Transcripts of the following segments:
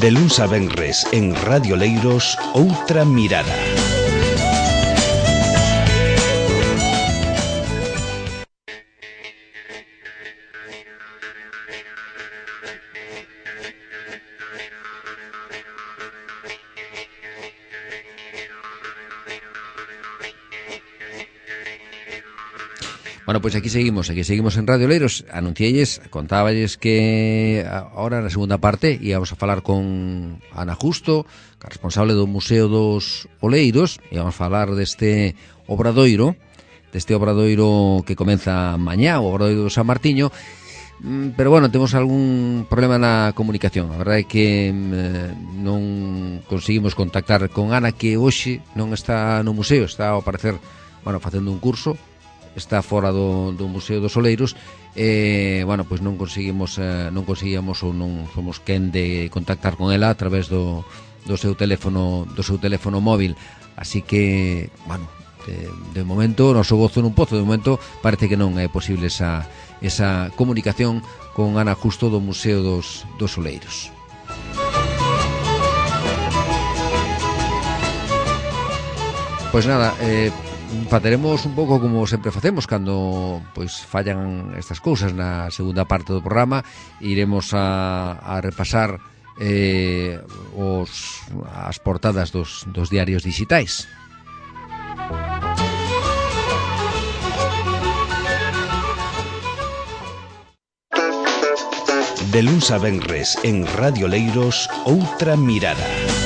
De luns a venres en Radio Leiros, Outra Mirada. Bueno, pois aquí seguimos en Radio Leiros. Anuncielles, contáballes que ahora na segunda parte íamos a falar con Ana Justo, que é responsable do Museo dos Oleiros, e vamos a falar deste obradoiro que comeza mañá, o obradoiro do San Martiño. Pero bueno, temos algún problema na comunicación. A verdade é que non conseguimos contactar con Ana, que hoxe non está no museo, está ao parecer, bueno, facendo un curso. Está fora do Museo dos Oleiros. Bueno, pois non conseguíamos ou non somos quen de contactar con ela a través do seu teléfono móvil. Así que, bueno, de momento, o noso gozo nun pozo, de momento parece que non é posible esa comunicación con Ana Justo do Museo dos Oleiros. Pois nada, faceremos un pouco como sempre facemos cando pois fallan estas cousas. Na segunda parte do programa iremos a repasar as portadas dos diarios digitais. De luns a venres en Radio Leiros, Outra Mirada.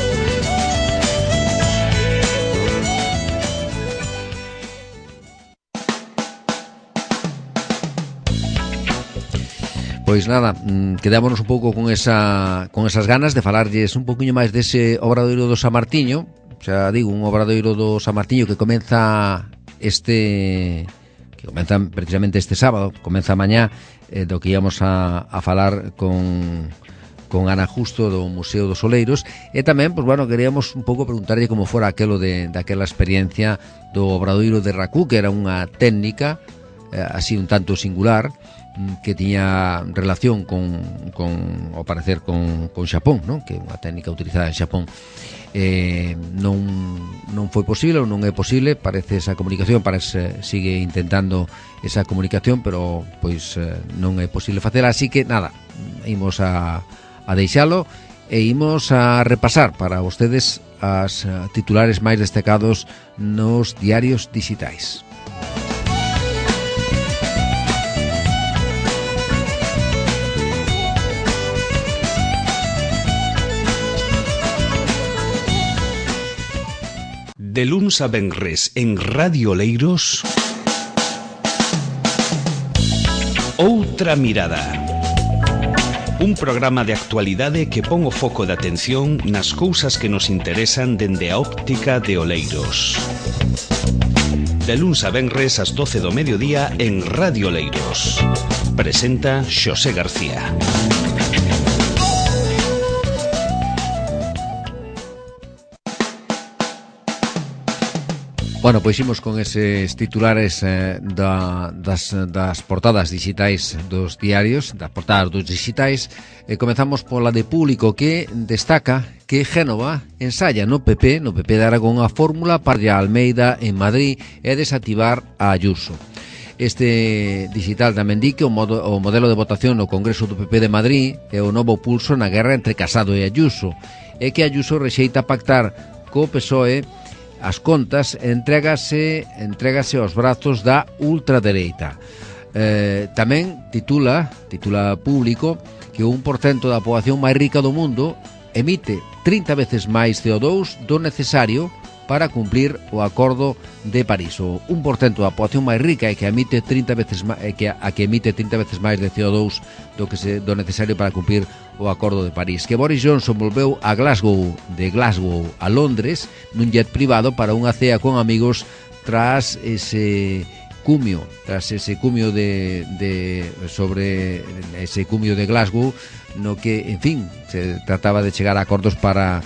Pois nada, quedámonos un pouco con esas ganas de falarlles un poquinho máis dese obradoiro do San Martiño. Xa digo, un obradoiro do San Martiño que comeza precisamente este sábado, comeza mañá, do que íamos a falar con Ana Justo do Museo dos Oleiros. E tamén, pois bueno, queríamos un pouco preguntarlle como fora aquelo daquela experiencia do obradoiro de Racú, que era unha técnica así un tanto singular, que tiña relación ao parecer con Xapón, non? Que é unha técnica utilizada en Xapón. Non foi posible ou non é posible, parece esa comunicación, sigue intentando esa comunicación, pero pois non é posible facela, así que nada, imos a deixalo e imos a repasar para vostedes as titulares máis destacados nos diarios digitais. De luns a venres en Radio Leiros, Outra Mirada. Un programa de actualidade que pon o foco de atención nas cousas que nos interesan dende a óptica de Oleiros. De luns a venres ás 12 do mediodía en Radio Leiros. Presenta Xosé García. Bueno, pois imos con eses titulares das portadas digitais dos diarios, das portadas dos digitais. Comezamos pola de Público, que destaca que Génova ensaya no PP de Aragón a fórmula para Almeida en Madrid e desactivar a Ayuso. Este digital tamén di que o modelo de votación no Congreso do PP de Madrid é o novo pulso na guerra entre Casado e Ayuso, e que Ayuso rexeita pactar co PSOE as contas, entrégase aos brazos da ultradereita. Tamén titula Público que o 1% da poboación máis rica do mundo emite 30 veces máis CO2 do necesario para cumplir o Acordo de París. O 1% da poboación máis rica é que emite 30 veces máis de CO2 do necesario para cumplir o Acordo de París. Que Boris Johnson volveu de Glasgow a Londres nun jet privado para unha cea con amigos tras ese cumio sobre ese cumio de Glasgow, no que, en fin, se trataba de chegar a acordos para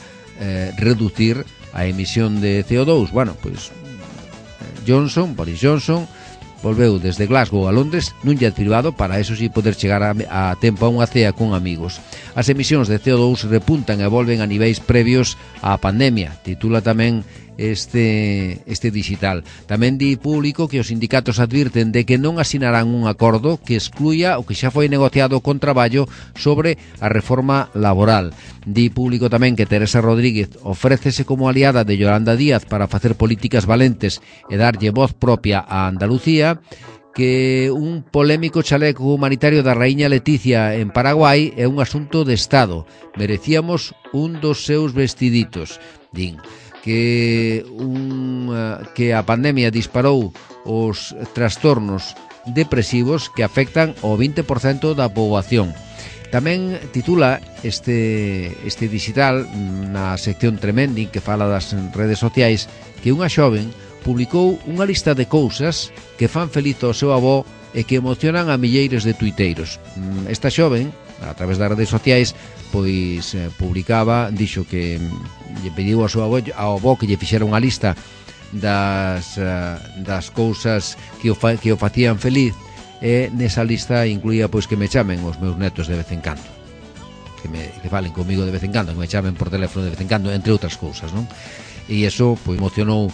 reducir a emisión de CO2. Bueno, pois Boris Johnson volveu desde Glasgow a Londres nun jet privado para, eso sí, poder chegar a tempo a unha cea con amigos. As emisións de CO2 repuntan e volven a niveis previos á pandemia, titula tamén este digital. Tamén di Público que os sindicatos advirten de que non asinarán un acordo que excluya o que xa foi negociado con Traballo sobre a reforma laboral. Di Público tamén que Teresa Rodríguez ofrécese como aliada de Yolanda Díaz para facer políticas valentes e darlle voz propia a Andalucía, que un polémico chaleco humanitario da raíña Leticia en Paraguai é un asunto de Estado. Merecíamos un dos seus vestiditos, din. Que a pandemia disparou os trastornos depresivos que afectan ao 20% da poboación. Tamén titula este digital na sección Tremending, que fala das redes sociais, que unha xoven publicou unha lista de cousas que fan feliz ao seu avó e que emocionan a milleiros de tuiteiros. Esta xoven, a través das redes sociais, pois publicaba, dixo que lle pediu ao seu avó que lle fixera unha lista das cousas que o facían feliz, e nesa lista incluía pois que me chamen os meus netos de vez en cando, que falen comigo de vez en cando, que me chamen por teléfono de vez en cando, entre outras cousas, non? E iso pois emocionou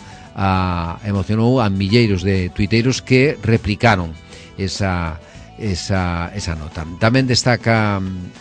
a milleiros de tuiteiros que replicaron esa nota. Tamén destaca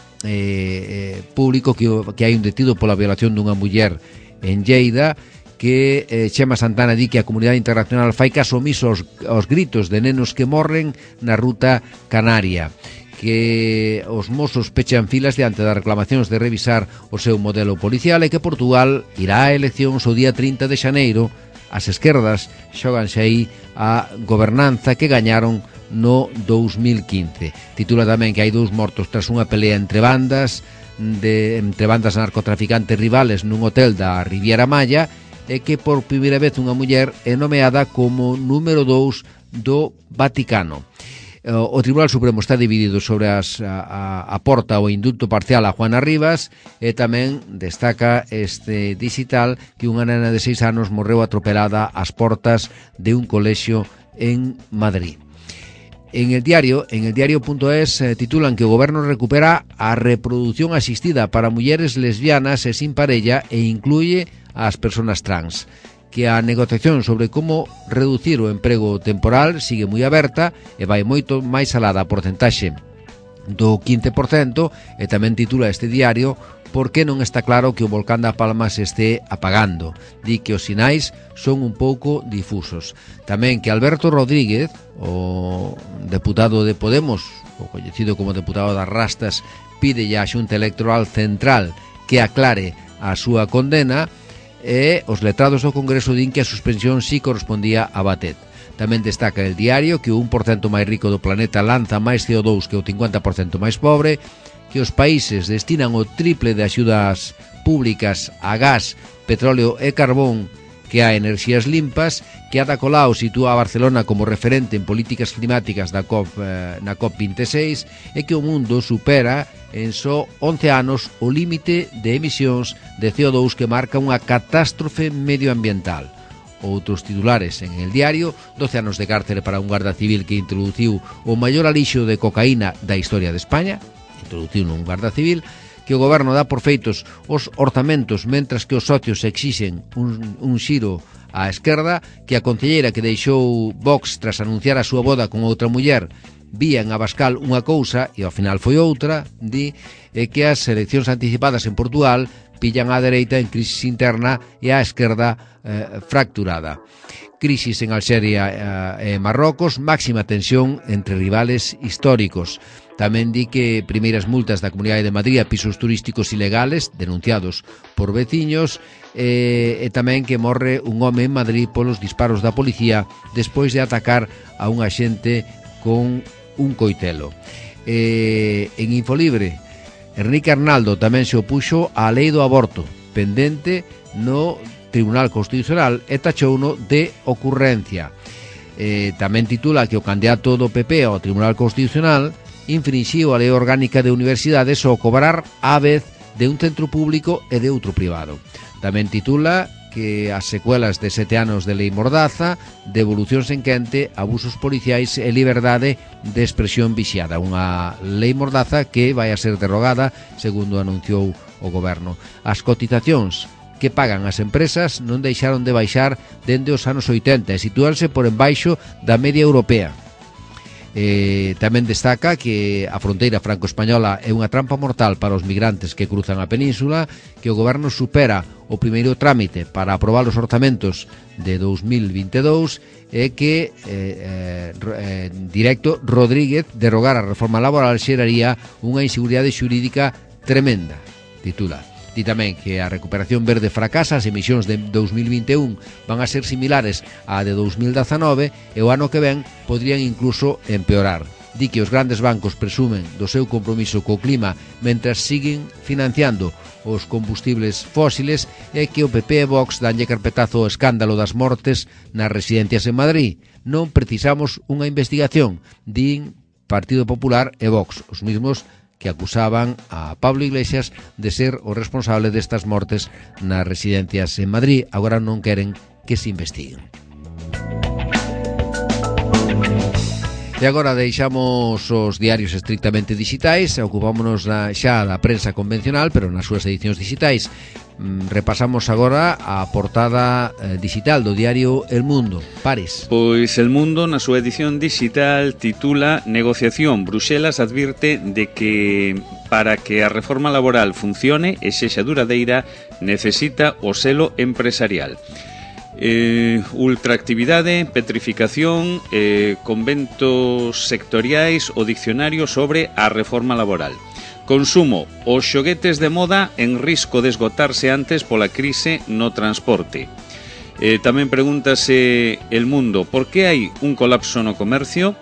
Público que hai un detido pola violación dunha muller en Lleida, que Chema Santana di que a comunidade internacional fai caso omiso aos gritos de nenos que morren na ruta canaria, que os mozos pechan filas diante das reclamacións de revisar o seu modelo policial e que Portugal irá a eleccións o día 30 de xaneiro. As esquerdas xoganse aí a gobernanza que gañaron no 2015. Titula tamén que hai 2 mortos tras unha pelea entre bandas narcotraficantes rivales nun hotel da Riviera Maya, e que por primeira vez unha muller é nomeada como número 2 do Vaticano. O Tribunal Supremo está dividido sobre a porta o indulto parcial a Juana Rivas, e tamén destaca este digital que unha nena de 6 anos morreu atropelada ás portas de un colexio en Madrid. En el diario.es titulan que o goberno recupera a reproducción asistida para mulleres lesbianas e sin parella e incluye ás persoas trans, que a negociación sobre como reducir o emprego temporal sigue moi aberta e vai moito máis alá da porcentaxe do 15%, e tamén titula este diario porque non está claro que o volcán da Palma se este apagando. Di que os sinais son un pouco difusos. Tamén que Alberto Rodríguez, o deputado de Podemos, o coñecido como deputado das Rastas, pide a Xunta Electoral Central que aclare a súa condena, e os letrados do Congreso din que a suspensión sí correspondía a Batet. Tamén destaca el diario que o 1% máis rico do planeta lanza máis CO2 que o 50% máis pobre, que os países destinan o triple de axudas públicas a gas, petróleo e carbón que a enerxías limpas, que Ada Colau sitúa a Barcelona como referente en políticas climáticas na COP26, e que o mundo supera en só 11 anos o límite de emisións de CO2 que marca unha catástrofe medioambiental. Outros titulares en el diario: 12 anos de cárcere para un garda civil que introduciu o maior alixo de cocaína da historia de España, introduciu nun garda civil, que o goberno dá por feitos os orzamentos mentras que os socios exixen un xiro á esquerda, que a concelleira que deixou Vox tras anunciar a súa boda con outra muller vía en Abascal unha cousa e ao final foi outra, di, que as eleccións anticipadas en Portugal pillan á dereita en crisis interna e á esquerda fracturada. Crisis en Alxeria e Marrocos, máxima tensión entre rivales históricos. Tamén di que primeiras multas da Comunidade de Madrid a pisos turísticos ilegales denunciados por veciños, e tamén que morre un home en Madrid polos disparos da policía despois de atacar a un axente con un coitelo. En Infolibre, Enrique Arnaldo tamén se opuxo á lei do aborto, pendente no Tribunal Constitucional, e tachouno de ocurrencia. Tamén titula que o candidato do PP ao Tribunal Constitucional infrinxiu a lei orgánica de universidades ao cobrar á vez de un centro público e de outro privado. Tamén titula que as secuelas de 7 anos de lei Mordaza, devolucións en quente, abusos policiais e liberdade de expresión vixiada. Unha lei Mordaza que vai a ser derrogada, segundo anunciou o goberno. As cotizacións que pagan as empresas non deixaron de baixar dende os anos 80 e sitúanse por embaixo da media europea. Tamén destaca que a fronteira franco-española é unha trampa mortal para os migrantes que cruzan a península, que o goberno supera o primeiro trámite para aprobar os orzamentos de 2022 e que Directo Rodríguez derrogar a reforma laboral xeraría unha inseguridade xurídica tremenda, titula. Di tamén que a recuperación verde fracasa, as emisións de 2021 van a ser similares á de 2019 e o ano que ven podrían incluso empeorar. Di que os grandes bancos presumen do seu compromiso co clima mentras siguen financiando os combustibles fósiles e que o PP e Vox danlle carpetazo ao escándalo das mortes nas residencias en Madrid. Non precisamos unha investigación, din Partido Popular e Vox, os mismos que acusaban a Pablo Iglesias de ser o responsable destas mortes nas residencias en Madrid. Agora non queren que se investiguen. E agora deixamos os diarios estrictamente digitais e ocupámonos xa da prensa convencional, pero nas súas edicións digitais. Repasamos agora a portada digital do diario El Mundo. Pares. Pois El Mundo, na súa edición digital, titula Negociación. Bruxelas advirte de que para que a reforma laboral funcione e sexa duradeira necesita o selo empresarial. Ultraactividade, petrificación, conventos sectoriais, o diccionario sobre a reforma laboral. Consumo, os xoguetes de moda en risco de esgotarse antes pola crise no transporte. Tamén pregúntase El Mundo, por que hai un colapso no comercio?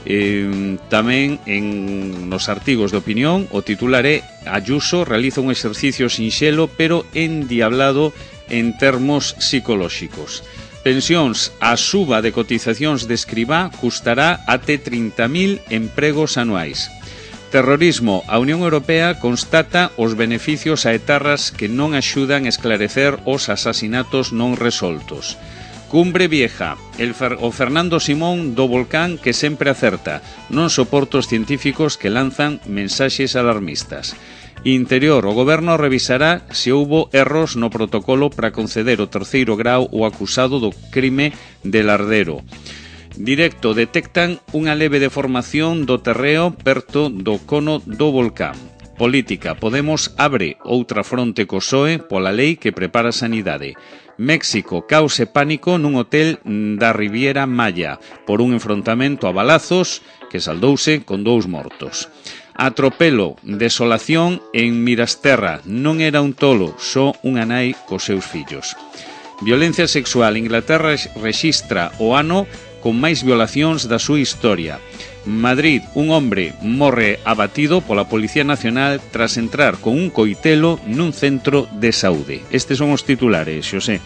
Tamén nos artigos de opinión o titular é Ayuso realiza un exercicio sinxelo pero endiablado en termos psicolóxicos. Pensións, a suba de cotizacións de escribá custará até 30.000 empregos anuais. Terrorismo, a Unión Europea constata os beneficios a etarras que non axudan a esclarecer os asasinatos non resoltos. Cumbre Vieja, o Fernando Simón do volcán que sempre acerta, non soporta os científicos que lanzan mensaxes alarmistas. Interior, o goberno revisará se houbo erros no protocolo para conceder o terceiro grau ao acusado do crime de Lardero. Directo, detectan unha leve deformación do terreo perto do cono do volcán. Política, Podemos abre outra fronte co PSOE pola lei que prepara sanidade. México, caos e pánico nun hotel da Riviera Maya por un enfrontamento a balazos que saldouse con 2 mortos. Atropelo, desolación en Mirasterra, non era un tolo, só unha nai cos seus fillos. Violencia sexual, Inglaterra rexistra o ano con máis violacións da súa historia. Madrid, un hombre morre abatido pola Policía Nacional tras entrar con un coitelo nun centro de saúde. Estes son os titulares, Xosé.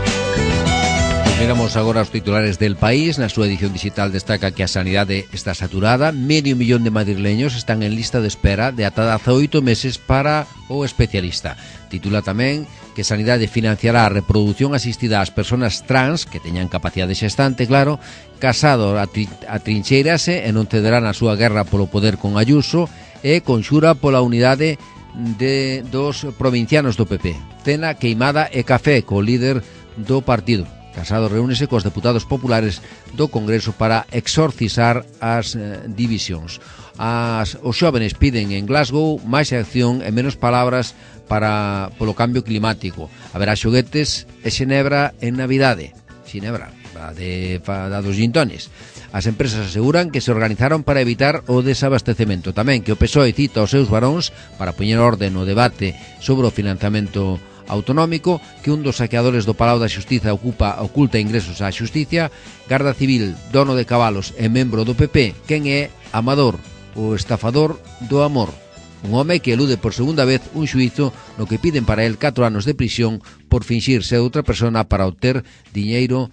Miramos agora os titulares del País. Na súa edición digital destaca que a sanidade está saturada. 500.000 de madrileños están en lista de espera de ata 18 meses para o especialista. Titula tamén que Sanidade financiará a reproducción asistida ás persoas trans que teñan capacidade xestante, claro. Casado atrincheirase e non cederá na súa guerra polo poder con Ayuso e conxura pola unidade dos provincianos do PP. Cena, queimada e café co líder do partido. Casado reúnese cos deputados populares do Congreso para exorcizar as divisións. Os xóvenes piden en Glasgow máis acción e menos palabras polo cambio climático. Haberá xoguetes e xenebra en Navidade. Xenebra, da dos gintones. As empresas aseguran que se organizaron para evitar o desabastecemento. Tamén que o PSOE cita os seus varóns para poñer orde no debate sobre o financiamento autonómico, que un dos saqueadores do Palau da Xustiza oculta ingresos á Xusticia. Garda Civil, dono de cabalos e membro do PP. Quen é Amador, o estafador do amor? Un home que elude por segunda vez un xuízo no que piden para el 4 anos de prisión por finxir ser outra persona para obter diñeiro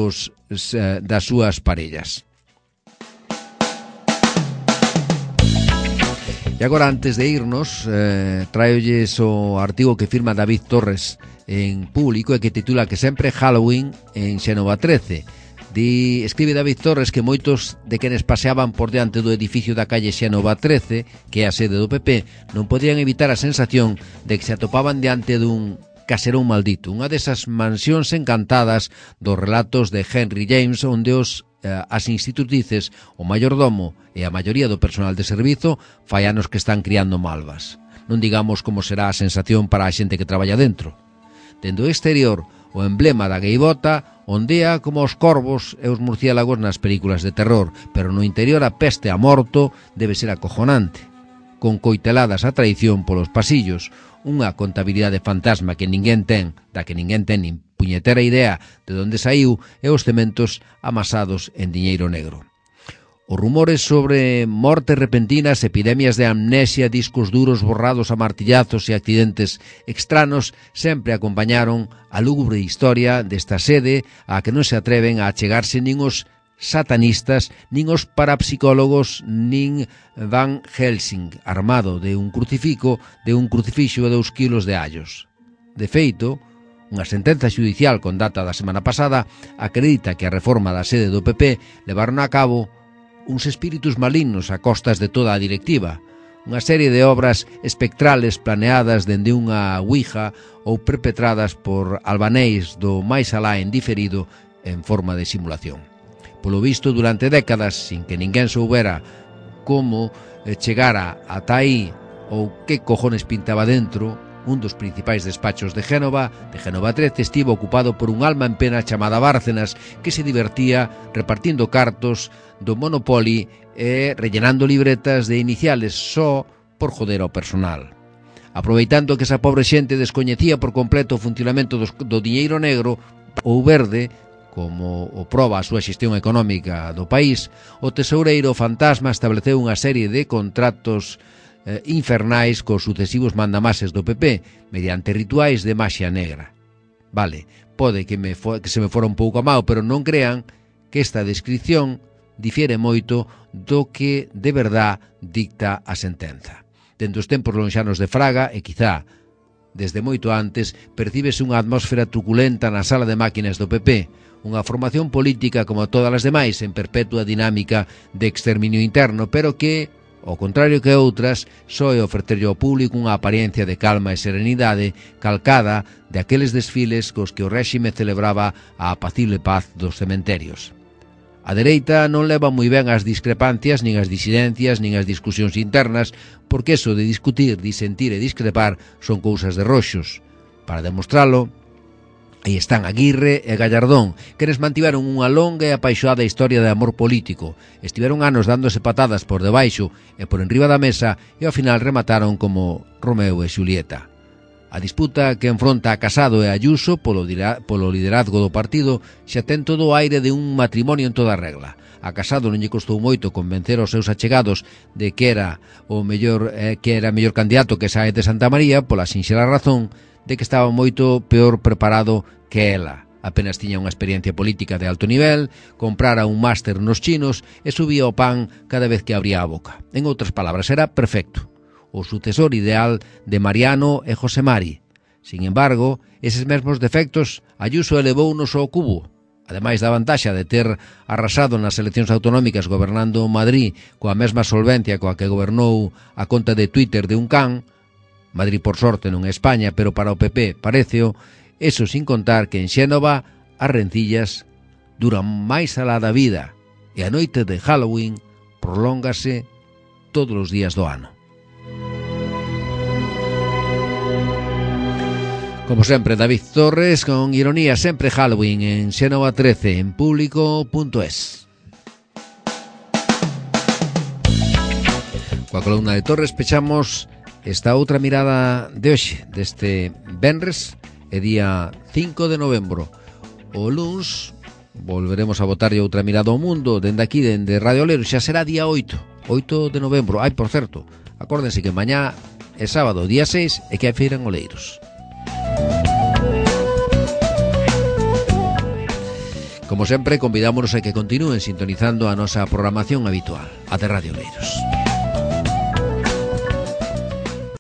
das súas parellas. E agora, antes de irnos, traolles o artigo que firma David Torres en Público e que titula que sempre Halloween en Xénova 13. Escribe David Torres que moitos de quenes paseaban por diante do edificio da calle Xénova 13, que é a sede do PP, non podían evitar a sensación de que se atopaban diante dun caserón maldito, unha desas mansións encantadas dos relatos de Henry James, onde as institutrices, o mayordomo e a maioría do personal de servizo fai anos que están criando malvas. Non digamos como será a sensación para a xente que traballa dentro. Dende o exterior, o emblema da gaivota ondea como os corvos e os murciélagos nas películas de terror, pero no interior a peste a morto debe ser acojonante, con coiteladas a traición polos pasillos, unha contabilidade fantasma que ninguén ten, da que ninguén ten nin puñetera idea de onde saiu, e os cementos amasados en diñeiro negro. Os rumores sobre mortes repentinas, epidemias de amnesia, discos duros borrados a martillazos e accidentes extranos sempre acompañaron a lúgubre historia desta sede a que non se atreven a achegarse nin os satanistas, nin os parapsicólogos, nin Van Helsing, armado de un crucifixo e 2 kilos de allos. De feito, unha sentenza xudicial con data da semana pasada acredita que a reforma da sede do PP levaron a cabo uns espíritus malignos a costas de toda a directiva, unha serie de obras espectrales planeadas dende unha ouija ou perpetradas por albaneis do máis alá en diferido en forma de simulación. Polo visto, durante décadas, sin que ninguén soubera como chegara ata aí ou que cojones pintaba dentro, un dos principais despachos de Génova 13, estivo ocupado por un alma en pena chamada Bárcenas, que se divertía repartindo cartos do Monopoly e rellenando libretas de iniciales só por joder ao personal. Aproveitando que esa pobre xente descoñecía por completo o funcionamento do diñeiro negro ou verde, como o proba a súa xestión económica do país, o tesoureiro fantasma estableceu unha serie de contratos infernais cos sucesivos mandamases do PP mediante rituais de maxia negra. Vale, pode que se me fora un pouco a mau, pero non crean que esta descripción difiere moito do que de verdad dicta a sentenza. Dende os tempos lonxanos de Fraga e quizá desde moito antes percíbese unha atmósfera truculenta na sala de máquinas do PP, unha formación política como todas as demais en perpetua dinámica de exterminio interno, pero que, ao contrario que outras, só é ofrecerlle ao público unha apariencia de calma e serenidade calcada de aqueles desfiles cos que o réxime celebraba a apacible paz dos cementerios. A dereita non leva moi ben as discrepancias, nin as disidencias, nin as discusións internas, porque eso de discutir, disentir e discrepar son cousas de roxos. Para demostralo, aí están Aguirre e Gallardón, que les mantiveron unha longa e apaixoada historia de amor político. Estiveron anos dándose patadas por debaixo e por enriba da mesa e ao final remataron como Romeo e Xulieta. A disputa que enfronta a Casado e a Ayuso polo liderazgo do partido xa ten todo o aire de un matrimonio en toda regla. A Casado non lle costou moito convencer aos seus achegados de que era mellor candidato que Sáenz de Santamaría pola sinxela razón de que estaba moito peor preparado que ela. Apenas tiña unha experiencia política de alto nivel, comprara un máster nos chinos e subía o pan cada vez que abría a boca. En outras palabras, era perfecto, o sucesor ideal de Mariano e José Mari. Sin embargo, eses mesmos defectos Ayuso elevounos ao cubo. Ademais da vantaxa de ter arrasado nas eleccións autonómicas gobernando Madrid coa mesma solvencia coa que gobernou a conta de Twitter de un can, Madrid por sorte non é España, pero para o PP pareceo, eso sin contar que en Xénova as rencillas duran máis alá da vida e a noite de Halloween prolóngase todos os días do ano. Como sempre, David Torres, con ironía, sempre Halloween en Xénova 13, en Público.es. Coa columna de Torres pechamos esta outra mirada de hoxe, deste venres, e día 5 de novembro. O luns volveremos a botarlle outra mirada ao mundo, dende aquí, dende Radio Oleiros, xa será día 8 de novembro. Ai, por certo, acórdense que mañá é sábado, día 6, e que hai feira en Oleiros. Como sempre, convidámonos a que continúen sintonizando a nosa programación habitual, a de Radio Oleiros.